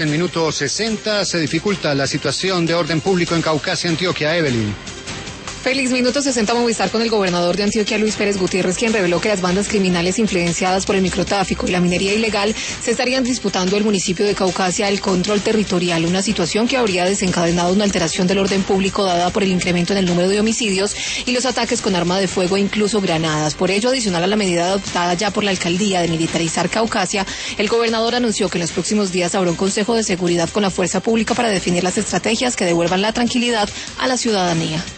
En minuto 60 se dificulta la situación de orden público en Caucasia, Antioquia. Evelyn. Feliz minuto 60 Movistar con el gobernador de Antioquia, Luis Pérez Gutiérrez, quien reveló que las bandas criminales influenciadas por el microtráfico y la minería ilegal se estarían disputando el municipio de Caucasia el control territorial, una situación que habría desencadenado una alteración del orden público dada por el incremento en el número de homicidios y los ataques con arma de fuego e incluso granadas. Por ello, adicional a la medida adoptada ya por la alcaldía de militarizar Caucasia, el gobernador anunció que en los próximos días habrá un consejo de seguridad con la fuerza pública para definir las estrategias que devuelvan la tranquilidad a la ciudadanía.